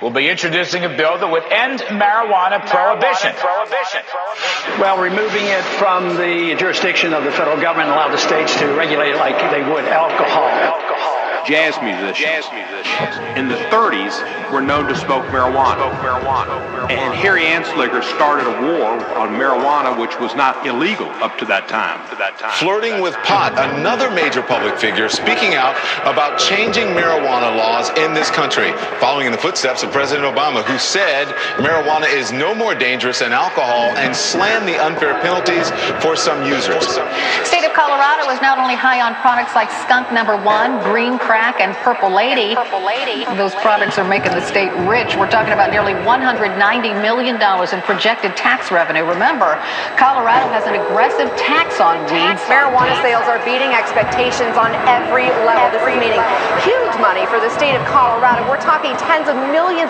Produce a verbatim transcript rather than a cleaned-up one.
will be introducing a bill that would end marijuana prohibition. Prohibition. Well, removing it from the jurisdiction of the federal government and allow the states to regulate it like they would alcohol. Alcohol. Jazz musicians Jazz musicians in the thirties were known to smoke marijuana. Smoke marijuana. And Harry Anslinger started a war on marijuana, which was not illegal up to that time. To that time. Flirting with pot, another major public figure speaking out about changing marijuana laws in this country, following in the footsteps of President Obama, who said marijuana is no more dangerous than alcohol and slammed the unfair penalties for some users. State of Colorado is not only high on products like skunk number one, green crack, and purple lady. Purple lady. Those products are making the state rich. We're talking about nearly one hundred ninety million dollars in projected tax revenue. Remember, Colorado has an aggressive tax on weed. Marijuana sales are beating expectations on every level. This is meaning huge money for the state of Colorado. We're talking tens of millions